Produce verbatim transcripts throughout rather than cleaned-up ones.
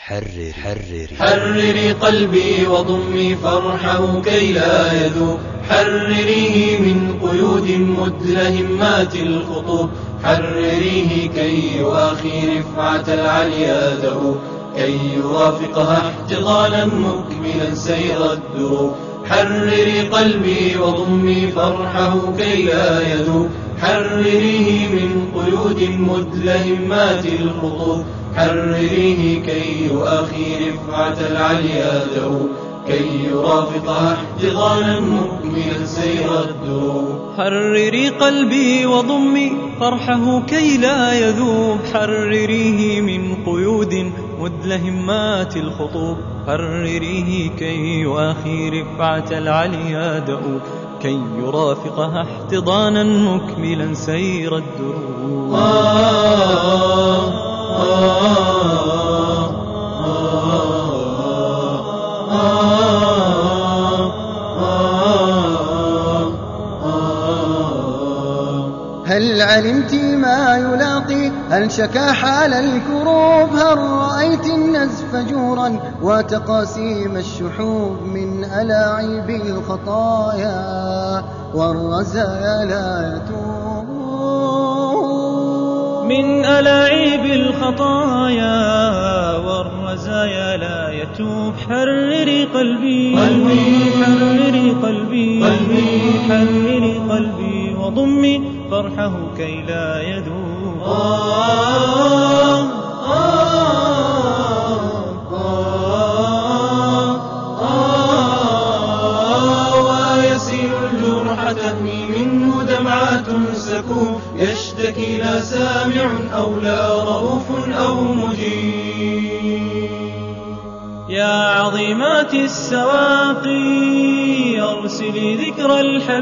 حرري حرري حرري قلبي وضمي فرحه كي لا يذوب، حرريه من قيود مدلهمات الخطوب، حرريه كي يواخي رفعة العليا دؤوب، كي يرافقها احتضانا مكملا سير الدروب. حرري قلبي وضمي فرحه كي لا يذوب، حرريه من قيود مدلهمات الخطوب، حرريه كي يؤخي رفعة العليا دؤوب، كي يرافقها احتضانا مكملا سير الدروب. حرري قلبي وضمي فرحه كي لا يذوب، حرريه من قيود مدلهمات الخطوب، حرريه كي يؤخي رفعة العليا دؤوب، كي يرافقها احتضانا مكملا سير الدروب. هل علمت ما يلاقي؟ هل شكا حال الكروب؟ هل رأيت النزف جورا وتقاسيم الشحوب؟ من ألاعيب الخطايا والرزايا لا يتوب، من ألاعيب الخطايا والرزايا لا يتوب. حرري قلبي قلبي حرري قلبي قلبي حرري قلبي وضمي فرحه كي لا يذوب. آه آه آه ويسيل الجرح تهمي منه دمعات سكوب، يشتكي لا سامع أو لا رؤوف أو مجيب. يا عظيمات السواقي أرسلي ذكر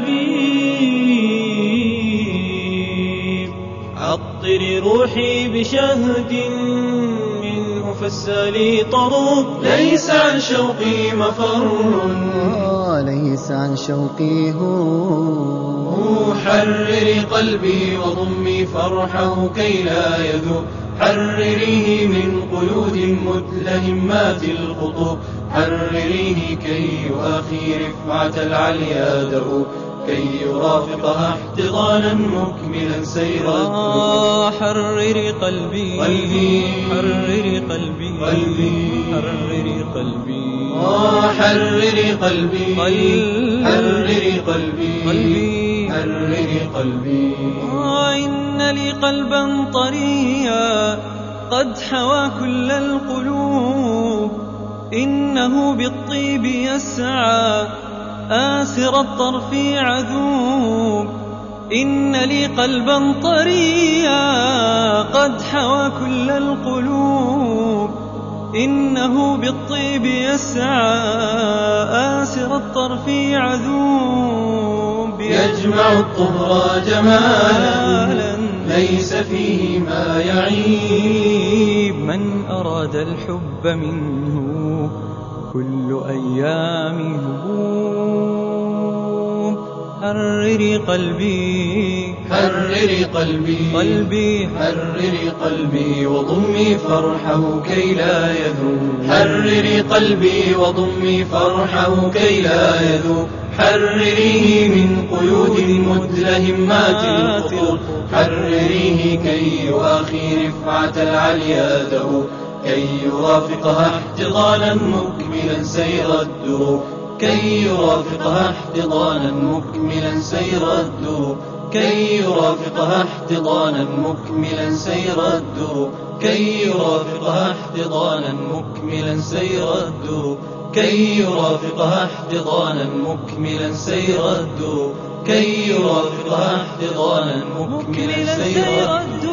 الحبيب، عطري روحي بشهد منه فالسالي طروب. ليس عن شوقي مفر، ليس عن شوقي هو. حرري قلبي وضمي فرحه كي لا يذوب، حرريه من قيود مدلهمات الخطوب، حرريه كي يؤخي رفعة العليا دؤوب، كي يرافقها احتضانا مكملا سير الدروب. حرري قلبي قلبي حرري قلبي قلبي حرري قلبي حرري قلبي حرري قلبي قلبي حرري قلبي. إن لي قلبا طريا قد حوى كل القلوب، إنه بالطيب يسعى آسر الطرف عذوب. إن لي قلبا طريا قد حوى كل القلوب، إنه بالطيب يسعى آسر الطرف عذوب. يجمع الطهر جمالا ليس فيه ما يعيب، من أراد الحب منه كل أيامه هبوب. حرري قلبي حرري قلبي قلبي حرري قلبي وضمي فرحه كي لا يذوب، حرري قلبي وضمي فرحه كي لا يذوب، حرريه من قيود مدلهمات الخطوب، حرريه كي يؤخي رفعة العليا دؤوب، كي يرافقها احتضانا مكملا سير الدروب، كي يرافقها احتضانا مكملا سير الدروب، كي يرافقها احتضانا مكملا سير الدروب، كي يرافقها احتضانا مكملا سير الدروب، كي يرافقها احتضانا مكملا سير الدروب، كي يرافقها احتضانا مكملا سير الدروب.